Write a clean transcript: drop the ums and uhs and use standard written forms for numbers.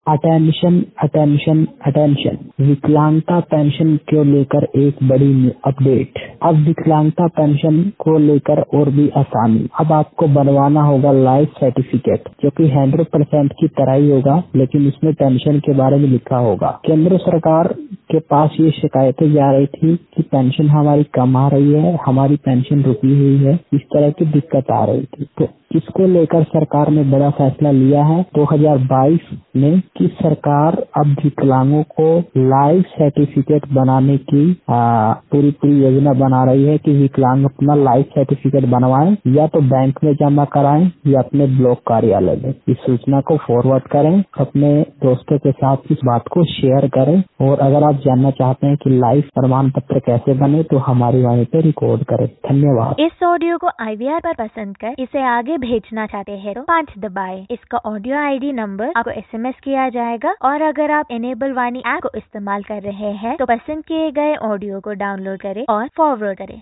Attention attention attention, विकलांगता pension को लेकर एक बड़ी अपडेट। अब विकलांगता पेंशन को लेकर और भी आसानी। अब आपको बनवाना होगा लाइफ सर्टिफिकेट, जो कि 100% की तरह ही होगा, लेकिन इसमें पेंशन के बारे में लिखा होगा। केंद्र सरकार के पास ये शिकायतें जा रही थी कि पेंशन हमारी कम आ रही है, हमारी पेंशन रुकी हुई है, इस तरह की दिक्कत आ रही थी। तो इसको लेकर सरकार ने बड़ा फैसला लिया है 2022 में कि सरकार अब विकलांगों को लाइफ सर्टिफिकेट बनाने की पूरी योजना बना रही है कि विकलांग अपना लाइफ सर्टिफिकेट बनवाएं, या तो बैंक में जमा कराएं या अपने ब्लॉक कार्यालय में। इस सूचना को फॉरवर्ड करें, अपने दोस्तों के साथ इस बात को शेयर करें, और अगर आप जानना चाहते हैं कि लाइफ प्रमाण पत्र कैसे बने तो हमारी वाणी पे रिकॉर्ड करें। धन्यवाद। इस ऑडियो को IVR पर पसंद कर इसे आगे भेजना चाहते हैं तो 5 दबाएं। इसका ऑडियो ID नंबर आपको SMS किया जाएगा, और अगर आप इनेबल वाणी ऐप को इस्तेमाल कर रहे हैं तो पसंद किए गए ऑडियो को डाउनलोड करें और फॉरवर्ड करें।